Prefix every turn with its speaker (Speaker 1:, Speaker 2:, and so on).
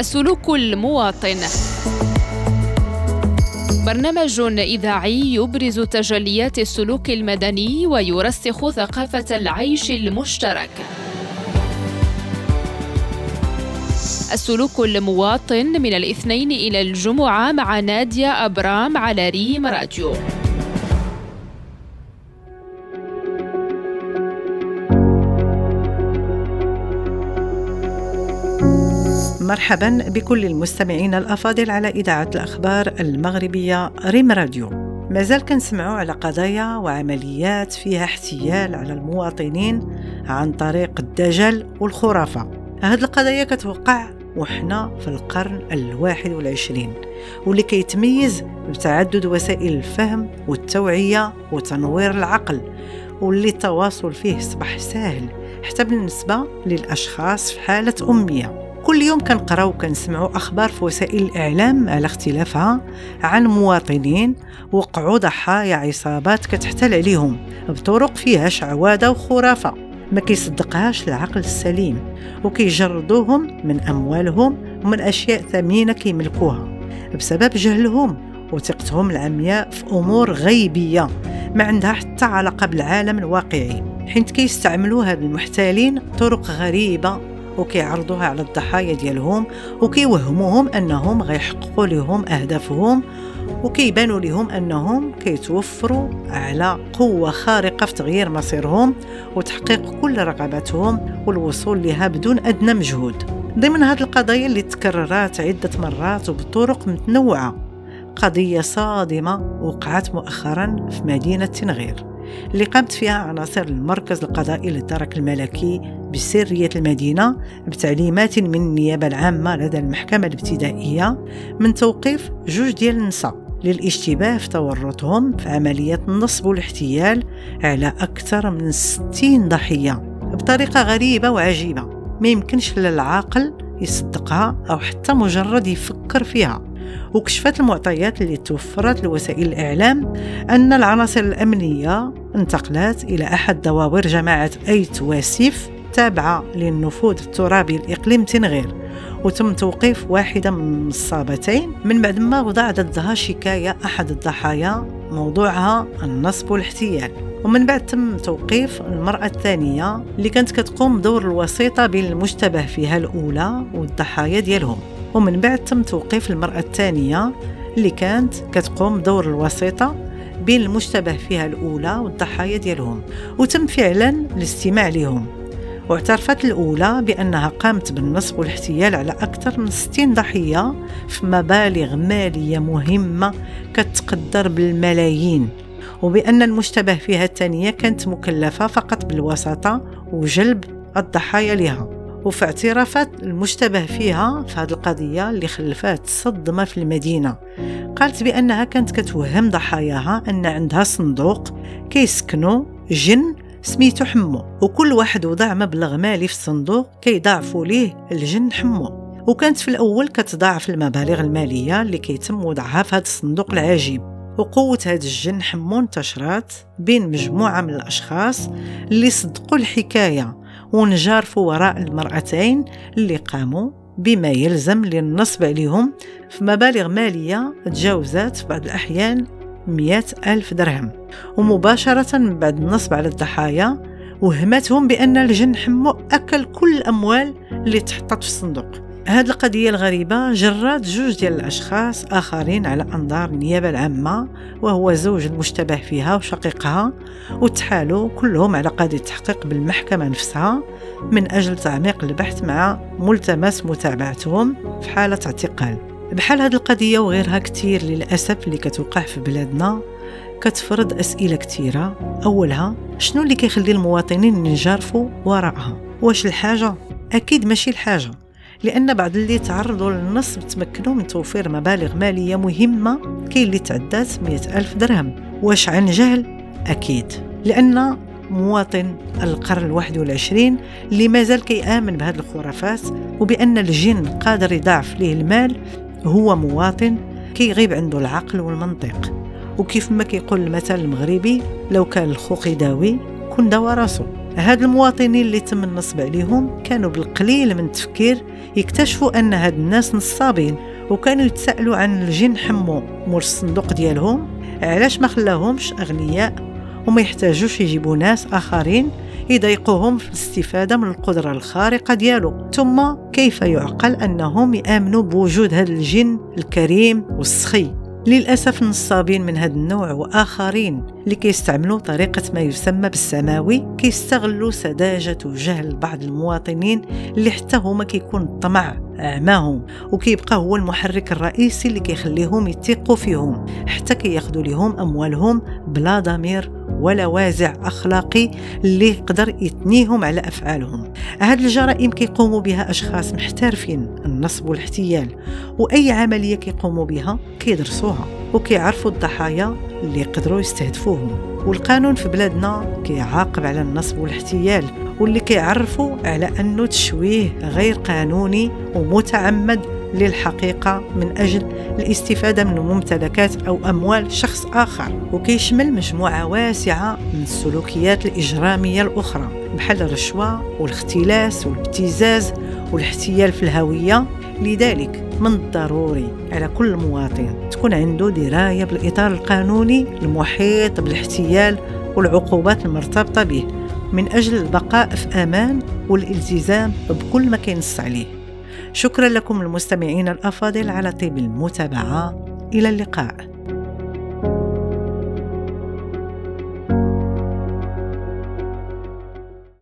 Speaker 1: السلوك المواطن، برنامج إذاعي يبرز تجليات السلوك المدني ويرسخ ثقافة العيش المشترك. السلوك المواطن من الاثنين إلى الجمعة مع نادية أبرام على ريم راديو.
Speaker 2: مرحبا بكل المستمعين الأفاضل على إذاعة الأخبار المغربية ريم راديو. مازال كنسمعوا على قضايا وعمليات فيها احتيال على المواطنين عن طريق الدجل والخرافة. هذه القضايا كتوقع وحنا في القرن 21 واللي كيتميز بتعدد وسائل الفهم والتوعية وتنوير العقل، واللي التواصل فيه صبح سهل حتى بالنسبة للأشخاص في حالة أمية. كل يوم كنقراو وكنسمعوا أخبار في وسائل الإعلام على اختلافها عن مواطنين وقعوا ضحايا عصابات كتحتل عليهم بطرق فيها شعوذة وخرافة ما كيصدقهاش العقل السليم، وكيجردوهم من أموالهم ومن أشياء ثمينة كيملكوها بسبب جهلهم وثقتهم العمياء في أمور غيبية ما عندها حتى علاقة بالعالم الواقعي، حيث كيستعملوا هاد المحتالين طرق غريبة وكيعرضوها على الضحايا ديالهم وكيوهموهم أنهم غيحققوا لهم أهدافهم، وكيبانوا لهم أنهم كيتوفروا على قوة خارقة في تغيير مصيرهم وتحقيق كل رغباتهم والوصول لها بدون أدنى مجهود. ضمن هذه القضايا اللي تكررت عدة مرات وبطرق متنوعة، قضية صادمة وقعت مؤخرا في مدينة تنغير اللي قامت فيها عناصر المركز القضائي للدرك الملكي بسرية المدينة بتعليمات من النيابة العامة لدى المحكمة الابتدائية من توقيف 2 ديال النساء للاشتباه في تورطهم في عمليات النصب والاحتيال على أكثر من 60 ضحية بطريقة غريبة وعجيبة ما يمكنش للعاقل يصدقها أو حتى مجرد يفكر فيها. وكشفت المعطيات اللي توفرت لوسائل الإعلام أن العناصر الأمنية انتقلت إلى أحد دوائر جماعة أيت واسيف تابعة للنفوذ الترابي الإقليم تنغير، وتم توقيف واحدة من النصابتين من بعد ما وضع ضدها شكاية أحد الضحايا موضوعها النصب والاحتيال، ومن بعد تم توقيف المرأة الثانية اللي كانت كتقوم بدور الوسيطة بين المشتبه فيها الأولى والضحايا ديالهم، ومن بعد تم توقيف المرأة الثانية اللي كانت كتقوم بدور الوسيطة بين المشتبه فيها الأولى والضحايا ديالهم، وتم فعلا الاستماع لهم. واعترفت الأولى بأنها قامت بالنصب والاحتيال على أكثر من 60 ضحية في مبالغ مالية مهمة كتقدر بالملايين، وبأن المشتبه فيها الثانية كانت مكلفة فقط بالوساطة وجلب الضحايا لها. وفي اعترافات المشتبه فيها في هذه القضية اللي خلفت صدمة في المدينة، قالت بأنها كانت كتوهم ضحاياها أن عندها صندوق كيسكنوا جن سميتو حمو، وكل واحد وضع مبلغ مالي في الصندوق كيضاعفوا ليه الجن حمو، وكانت في الأول كتضاعف المبالغ المالية اللي كيتم وضعها في هذا الصندوق العجيب. وقوة هذا الجن حمو انتشرت بين مجموعة من الأشخاص اللي صدقوا الحكاية ونجارفوا وراء المرأتين اللي قاموا بما يلزم للنصب عليهم في مبالغ مالية تجاوزت في بعض الأحيان 100,000 درهم. ومباشرة من بعد النصب على الضحايا وهمتهم بأن الجن حمو أكل كل الأموال اللي تحطت في الصندوق. هذه القضية الغريبة جرت 2 ديال الأشخاص آخرين على أنظار النيابة العامة، وهو زوج المشتبه فيها وشقيقها، وتحالوا كلهم على قضية التحقيق بالمحكمة نفسها من أجل تعميق البحث مع ملتمس متابعتهم في حالة اعتقال. بحال هذه القضية وغيرها كتير للأسف اللي كتوقع في بلادنا كتفرض أسئلة كتيرة. أولها، شنو اللي كيخلي المواطنين ينجرفوا وراءها؟ واش الحاجة؟ أكيد ماشي الحاجة، لأن بعض اللي تعرضوا للنصب تمكنوا من توفير مبالغ مالية مهمة كاين اللي تعدات 100,000 درهم. واش عن جهل؟ أكيد، لأن مواطن القرن 21 اللي مازال كيآمن بهذه الخرافات وبأن الجن قادر يضاعف ليه المال هو مواطن كيغيب عنده العقل والمنطق، وكيف ما كيقول المثل المغربي لو كان الخوخ يداوي كون داوى راسو. هاد المواطنين اللي تم النصب عليهم كانوا بالقليل من التفكير يكتشفوا أن هاد الناس نصابين، وكانوا يتسألوا عن الجن حمو مور الصندوق ديالهم علاش ما خلاهمش أغنياء وما يحتاجوش يجيبوا ناس آخرين يضايقوهم في الاستفادة من القدرة الخارقة ديالو. ثم كيف يعقل أنهم يآمنوا بوجود هذا الجن الكريم والسخي؟ للأسف النصابين من هذا النوع وآخرين اللي كيستعملوا طريقة ما يسمى بالسماوي كيستغلوا سذاجة وجهل بعض المواطنين اللي حتى هما كيكون الطمع أعماهم، وكيبقى هو المحرك الرئيسي اللي كيخليهم يثقوا فيهم حتى كياخدوا لهم أموالهم بلا ضمير ولا وازع أخلاقي اللي يقدر يتنيهم على أفعالهم. هذه الجرائم كيقوموا بها أشخاص محترفين النصب والاحتيال، وأي عملية كيقوموا بها كيدرسوها وكيعرفوا الضحايا اللي يقدروا يستهدفوهم. والقانون في بلادنا كيعاقب على النصب والاحتيال، واللي كيعرفوا على أنه تشويه غير قانوني ومتعمد للحقيقة من أجل الاستفادة من ممتلكات أو أموال شخص آخر، وكيشمل مجموعة واسعة من السلوكيات الإجرامية الأخرى بحال الرشوة والاختلاس والابتزاز والاحتيال في الهوية. لذلك من الضروري على كل مواطن تكون عنده دراية بالإطار القانوني المحيط بالاحتيال والعقوبات المرتبطة به من أجل البقاء في أمان والالتزام بكل ما كينص عليه. شكرا لكم المستمعين الأفاضل على طيب المتابعة. إلى اللقاء.